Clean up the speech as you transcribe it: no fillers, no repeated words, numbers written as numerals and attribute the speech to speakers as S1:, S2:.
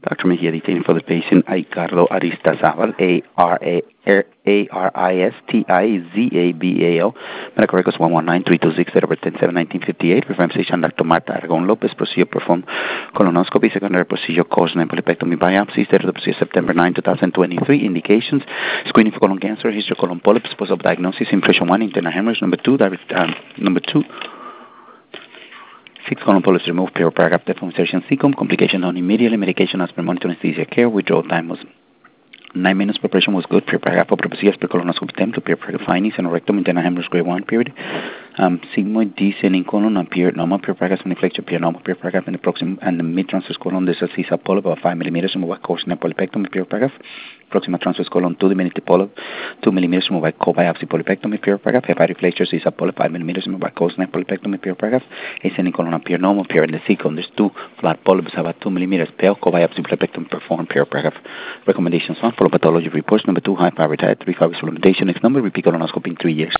S1: Dr. Mejia detailing for the patient Ricardo Aristizabal, Aristizabal. Medical records 119326, date of birth 10/7/1958. Reference patient Dr. Marta Aragon Lopez. Procedure performed colonoscopy. Secondary procedure caused and polypectomy biopsy. Date of the procedure September 9, 2023. Indications: screening for colon cancer, history of colon polyps, possible diagnosis, impression 1, internal hemorrhage. Number 2, 6 colon polyps removed, paragraph death from insertion cecum, complication known immediately, medication as per monitor anesthesia care, withdrawal time was 9 minutes, preparation was good, paragraph of procedures per colonoscopy attempt, paragraph findings, and rectum internal hemorrhage grade 1 period. Sigmoid descending colon appeared normal, paragraph and inflection appeared normal, paragraph in the proximal and the mid-transverse colon, there's a CISA polyp about 5 millimeters, removed by course and polypectomy, paragraph. Proximal transverse colon 2 diminutive polyp, 2 millimeters, removed by co-biopsy polypectomy, paragraph. Hepatic flexure CISA polyp 5 millimeters, removed by course and polypectomy, paragraph. Ascending colon appeared normal, in the cecum, there's 2 flat polyps about 2 millimeters, co-biopsy polypectomy performed, paragraph. Recommendations 1, follow pathology reports. Number 2, high prioritized 3 5 supplementation. Next number, repeat colonoscopy in 3 years.